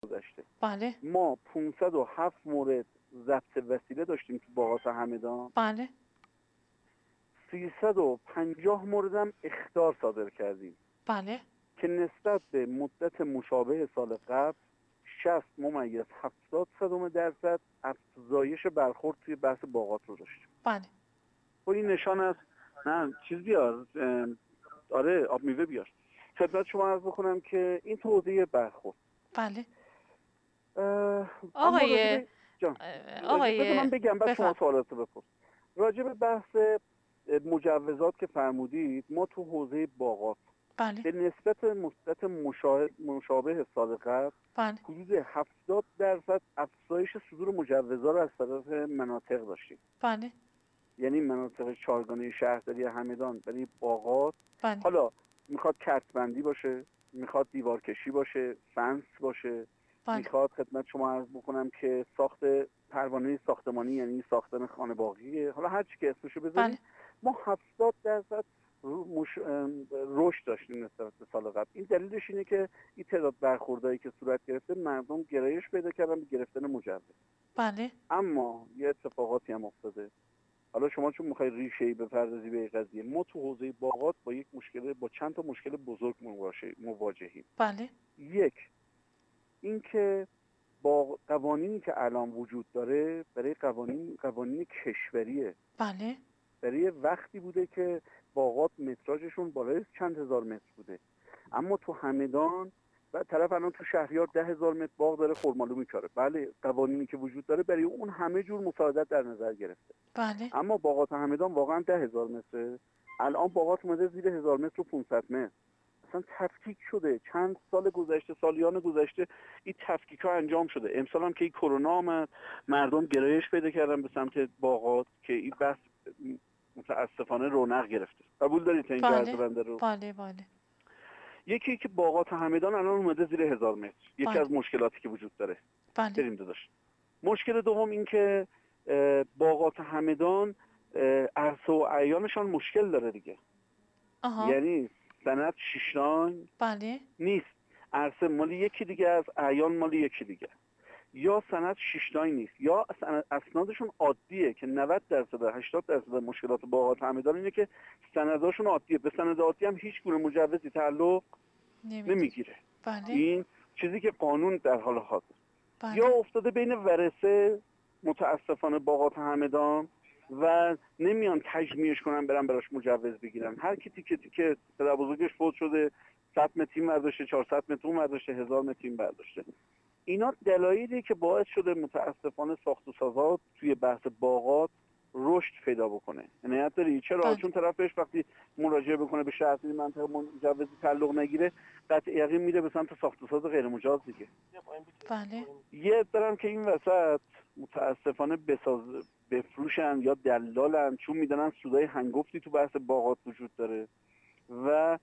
گذشته بله ما 507 مورد ضبط وسیله داشتیم تو باغات همدان. بله 350 مورد هم اخطار صادر کردیم بله که نسبت به مدت مشابه سال قبل 60.70% افزایش برخورد توی بحث باغات رو داشتیم. بله خب این نشان است. نه چیز بیار، آره آب میوه بیار. خدمت شما عرض بکنم که این توضیح برخورد. بله اما راجب بذار من آقای بگم بعد شما بفرم. سوالات رو بپرس. راجب بحث مجوزات که فرمودید، ما تو حوزه باغات بله به نسبت مدت مشابه سال قبل بله حدود 70% افزایش صدور مجوزات رو از طرف مناطق داشتیم. بله یعنی مناطق چهارگانه شهرداری همدان برای باغات، بله حالا میخواد کرتبندی باشه، میخواد دیوارکشی باشه، فنس باشه، بله میخواد خدمت شما عرض بکنم که ساخت پروانه ساختمانی یعنی ساختن خانه باغیه، حالا هر چی که اسمشو بله بذارید، ما 70% رشد داشتیم نسبت به سال قبل. این دلیلش اینه که این تعداد برخوردایی که صورت گرفته مردم گرایش پیدا کردن به گرفتن مجوز. بله اما یه اتفاقاتی هم افتاده. حالا شما چون میخوای ریشه‌ای بپردازی به قضیه، ما تو حوزه باغات با چند تا مشکل بزرگ مواجهیم. بله یک، اینکه با قوانینی که الان وجود داره، برای قوانین کشوریه، بله برای وقتی بوده که باغات متراژشون بالای چند هزار متر بوده، اما تو همدان و طرف الان تو شهریار 10,000 متر باغ داره خرمالو میکاره. بله قوانینی که وجود داره برای اون همه جور مساعدت در نظر گرفته، بله اما باغات همدان واقعا 10,000 متره. الان باغات اومده زیر 1000 متر و 500 متر. اصلا تفکیک شده. چند سال گذشته، سالیان گذشته این تفکیک ها انجام شده. امسال هم که این کرونا آمد، مردم گرایش پیدا کردن به سمت باغات که این بحث متاسفانه رونق گرفته. قبول دارید تا اینجا عرض بله بنده رو؟ بله بله یکی که باغات همدان الان اومده زیر 1000 متر، یکی بله از مشکلاتی که وجود داره. بله بریم داداش. مشکل دوم این که باغات همدان عرصه و اعیانشان مشکل داره دیگه. آها یعنی سند شیشتان بله نیست، عرصه مالی یکی دیگه از اعیان مالی یکی دیگه، یا سند شیشتایی نیست، یا اسنادشون عادیه که 90% 80% مشکلات باغات همدان اینه که سنداشون عادیه، به سند عادی هم هیچ گونه مجوزی تعلق نمیگیره. بله این چیزی که قانون در حال حاضر یا بله افتاده بین ورثه متاسفانه باغات همدان و نمیان تجمیعش کنن برن براش مجوز بگیرن. هر کی تیکه تیکه پدر بزرگش فوت شده 100 متر تیم برداشته، 400 متر اون برداشته، 1000 متر تیم برداشته. اینا دلایلی که باعث شده متاسفانه ساخت و سازات توی بحث باغات رشد پیدا بکنه. عنایت داری؟ چرا؟ بله چون طرفش وقتی مراجعه بکنه به شهرداری منطقه مجوزی تعلق نگیره، قطع یقین میره به سمت ساخت و ساز غیر مجاز دیگه. بله یه دارم که این وسط متاسفانه بفروشن یا دلالن، چون میدونن سودای هنگفتی تو بحث باغات وجود داره و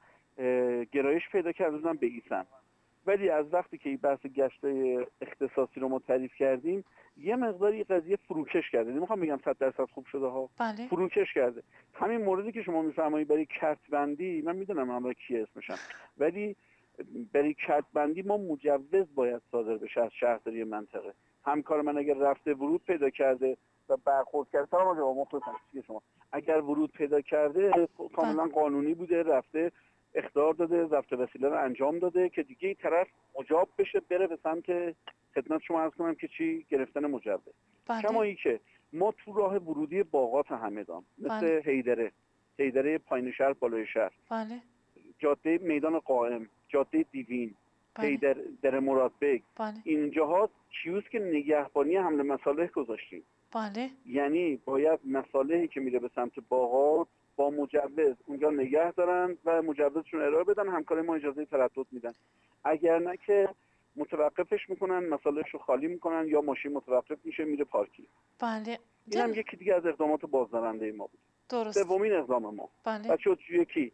گرایش پیدا کردن به ایسن. ولی از وقتی که این بحث گشتای اختصاصی رو ما تعریف کردیم، یه مقداری قضیه فروکش کرده. نمیخوام بگم 100% خوب شده ها، بله فروکش کرده. همین موردی که شما میفرمایید برای کرتبندی، من میدونم همراه کی اسمشم، ولی برای کرتبندی ما مجوز باید صادر بشه از شهرداری منطقه. همکار من اگر رفته ورود پیدا کرده و برخورد کرده، سلام آقا مخلصم، شما اگر ورود پیدا کرده کاملا قانونی بوده، رفته اخطار داده، ضبط وسیله رو انجام داده که دیگه این طرف مجاب بشه بره به سمت خدمت شما عرض کنم که چی؟ گرفتن مجوز. کما این که ما تو راه ورودی باغات همدان مثل حیدره پایین شهر بالای شهر، بله جاده میدان قائم، جاده دیوین، بله در مراد بیگ، بله اینجاها کیوسک نگهبانی حمل مصالح گذاشتیم. بله یعنی باید مصالحی که میره به سمت باغات با مجوز اونجا نگه دارن و مجوزشون ارائه بدن، همکار ما اجازه تردد میدن. اگر نه که متوقفش میکنن، مصالحش رو خالی میکنن یا ماشین متوقف میشه میره پارکینگ. بله این هم یکی دیگه از اقدامات بازدارنده ما بود. درست. سومین اقدام ما بله بچه‌ها یکی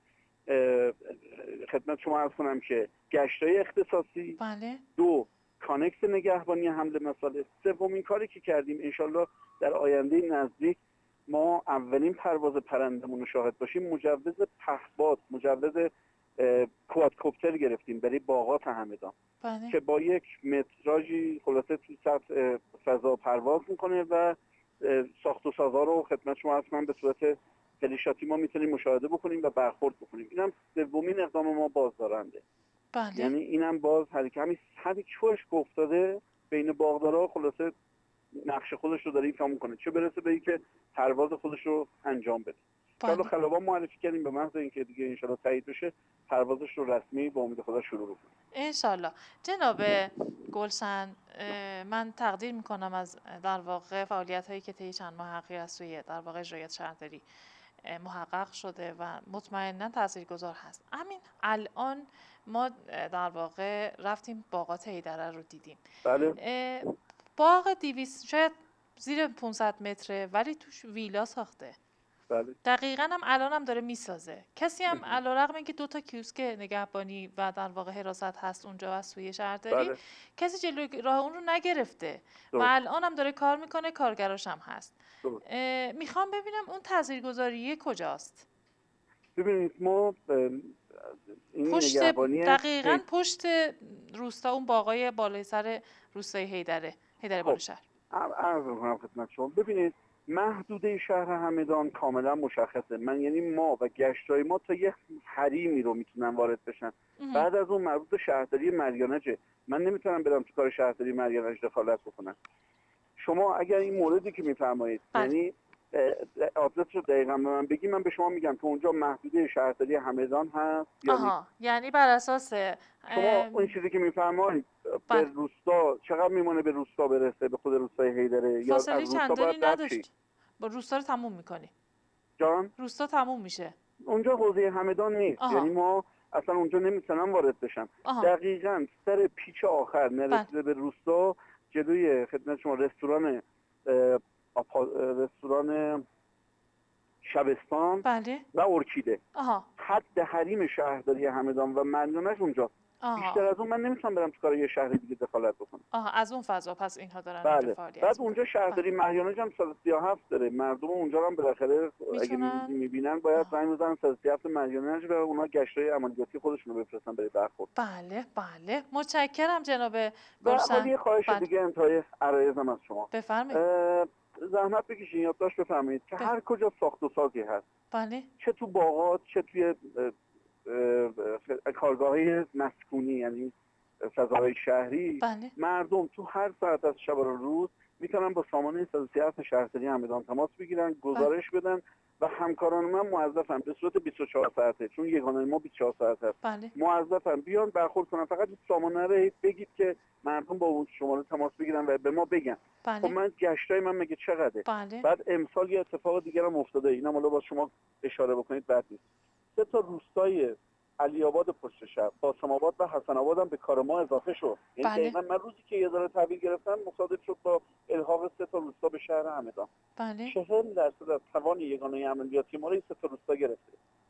خدمت شما عرض کنم که گشتای اختصاصی، بله دو کانکس نگهبانی حمل مصالح، سومین کاری که کردیم انشالله در آینده نزدیک ما اولین پرواز پرندمون رو شاهد باشیم، مجوز پهپاد، مجوز کوادکوپتر گرفتیم برای باغات همدان. بله که با یک متراژی خلاصه تو سطح فضا پرواز میکنه و ساخت و سازا رو خدمت شما حتما به صورت تلشاتی ما میتونیم مشاهده بکنیم و برخورد بکنیم. اینم سومین اقدام ما بازدارنده. بله یعنی اینم باز همین چوش که افتاده بین باغدارا خلاصه نقش خودش رو داره ایفا میکنه، چه برسه به اینکه پرواز خودش رو انجام بده. حالا بله خلبان معرفی کردیم، به محض اینکه دیگه انشالله تایید بشه پروازش رو رسمی با امید خدا شروع بکنیم انشالله. جناب گلشن، من تقدیر میکنم از در واقع فعالیت هایی که طی چند ماه اخیر از سوی در واقع اجرایات شهرداری محقق شده و مطمئنا تاثیرگذار هست. همین الان ما در واقع رفتیم باغات هیدره رو دیدیم. بله باغ 200 شاید زیر 500 متره ولی توش ویلا ساخته. بله دقیقاً هم الان هم داره میسازه. کسی هم علیرغم اینکه 2 تا کیوسک نگهبانی و در واقع حراست هست اونجا از سوی شهرداری، بله کسی جلوی راه اون رو نگرفته و درست الان هم داره کار میکنه، کارگراش هم هست. درست. میخوام ببینم اون تاثیرگذاری کجاست. ببینید ما این پشت نگهبانی دقیقاً پشت روستا، اون باغای بالای سر روستای هیدره خب بالاشهر. عرض می‌کنم خدمت شما. ببینید محدوده شهر همدان کاملا مشخصه. یعنی ما و گشتای ما تا یه حریمی رو میتونن وارد بشن. بعد از اون مربوط به شهرداری مریانجه. من نمیتونم برم تو کار شهرداری مریانج دخالت بکنم. شما اگر این موردی که میفرمایید یعنی آدرس رو دقیقا به من بگی، من به شما میگم که اونجا محدوده شهرداری همدان هست یا نیست. یعنی بر اساس شما اون چیزی که میفرمایید به روستا چقدر میمونه به روستا برسه، به خود روستای هیدره، یا از فاصله روستا چندانی باید رد شی؟ نداشت. با روستا رو تموم میکنی. جان روستا تموم میشه. اونجا حوزه همدان نیست. یعنی ما اصلا اونجا نمیتونم وارد بشم. دقیقاً سر پیچ آخر نرسیده به روستا، جلوی خدمت شما رستوران شبستان بله و ارکیده. حد حریم شهرداری همدان و مریانش اونجاست. بیشتر از اون من نمیتونم برم تو کار یه شهر دیگه دخالت بکنم. از اون فضا پس اینها دارن بله. فعالیت. بعد اونجا شهرداری مریانج هم 137 داره. مردم اونجا هم بالاخره اگه میبینن باید زنگ بزنن 137 مریانج و اونا گشتای عملیاتی خودشون رو بفرستن برای برخورد. بله بله، متشکرم جناب گلشن. و یه خواهش دیگه انتهای عرایزم از شما. بفرمایید. زحمت بکشین یادداشت بفرمایید که هر کجا ساخت و سازی هست، بله، چه تو باغات چه توی کارگاه‌های مسکونی یعنی فضای شهری، بله. مردم تو هر ساعت از شب و روز میتونن با سامانه 137 شهرداری همدان تماس بگیرن، گزارش بدن و همکاران من موظفن به صورت 24 ساعته، چون یگانه ما 24 ساعت هست، موظفن بیان برخورد کنن. فقط این سامانه رو بگید که مردم با اون شماره تماس بگیرن و به ما بگن. خب من گشتای من مگه چقدره؟ بعد امسال یه اتفاق دیگه هم افتاده، اینم حالا با شما اشاره بکنید بعد نیست. 3 تا روستای علی آباد پشت شهر، قاسم آباد و حسن آباد هم به کار ما اضافه شد. یعنی دقیقاً من روزی که یه ذره تحویل گرفتم مصادف شد با الحاق 3 تا روستا به شهر همدان. 40% از توان یگانه عملیاتی ما رو 3 تا روستا گرفته.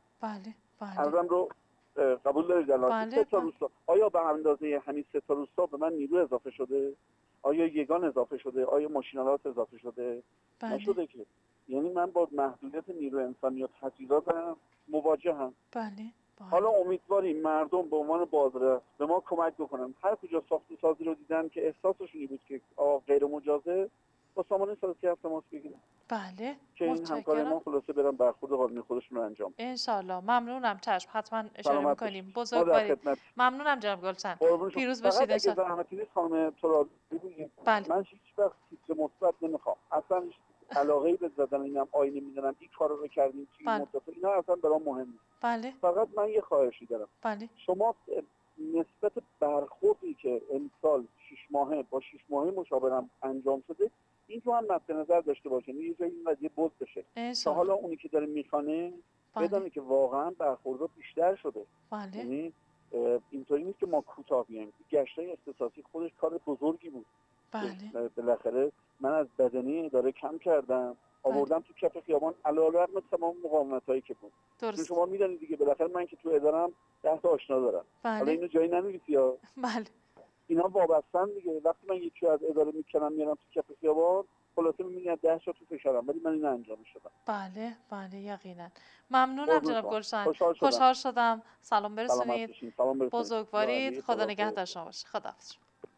ازم رو قبول دارید الان 3 تا روستا. آیا به اندازه همین 3 تا روستا به من نیرو اضافه شده؟ آیا یگان اضافه شده؟ آیا ماشینالات اضافه شده؟ نشده که. یعنی من با محدودیت نیرو انسانی و تجهیزات مواجهم. حالا امیدواریم مردم به عنوان بازرس به ما کمک بکنن. هر کجا ساخت و سازی رو دیدن که احساسشون این بود که غیر مجازه، با سامانه 137 تماس بگیرن. بله، که این همکار ما خلاصه برن برخورد قانونی خودشون رو انجام بدن. انشالله. ممنونم. چشم، حتما اشاره میکنیم. بزرگوارید. ممنونم جناب گلشن. پیروز باشید. اگه زحمتی نیست خانم ترابی بگید. من هیچ وقت تیتر مثبت نمیخوام. اصلا علاقه‌ای به زدن اینم آینه میدونم این کارو رو کردیم چی مدت اینا اصلا برام مهم نیست. فقط من یه خواهشی دارم. شما نسبت برخوردی که امسال 6 ماهه با 6 ماهه مشاورم انجام شده، این رو هم مد نظر داشته باشین، یه جایی این قضیه بود بشه تا حالا اونی که داره میخوانه بدونه که واقعا برخوردها بیشتر شده. یعنی اینطوری نیست که ما کوتاه بیایم. گشتای اختصاصی خودش کار بزرگی بود. بالاخره من از بدنی اداره کم کردم، آوردم تو کف خیابان علی‌رغم تمام مقاومتایی که بود. شما میدونید دیگه بالاخره من که تو ادارم 10 تا آشنا دارم. حالا اینو جایی نمی‌ریسی یا اینا وابستن دیگه. وقتی من یکی از اداره میکنم میارم تو کف خیابان، خلاصه می‌بینی 10 تا تو فشارم، ولی من این انجامش دادم. بله بله یقینا. ممنونم قربون جناب شما، گلشن. خوشحال شدم. خوشحال شدم. سلام سلامت برسونید. باشین. سلام برسونید. بزرگوارید. علی، خدا خداحافظ. نگه داشته باشه. خداحافظ.